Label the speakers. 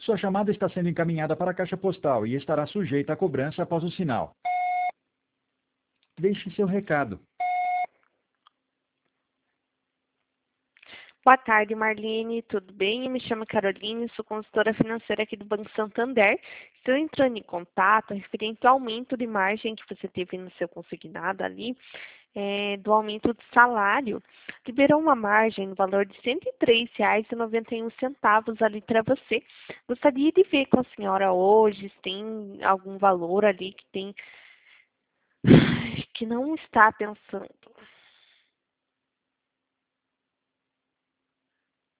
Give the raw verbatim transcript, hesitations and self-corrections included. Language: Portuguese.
Speaker 1: Sua chamada está sendo encaminhada para a caixa postal e estará sujeita a cobrança após o sinal. Deixe seu recado.
Speaker 2: Boa tarde, Marlene, tudo bem? Eu me chamo Caroline, sou consultora financeira aqui do Banco Santander. Estou entrando em contato referente ao aumento de margem que você teve no seu consignado ali, é, do aumento do salário. Liberou uma margem no valor de cento e três reais e noventa e um centavos ali para você. Gostaria de ver com a senhora hoje se tem algum valor ali que tem que não está pensando,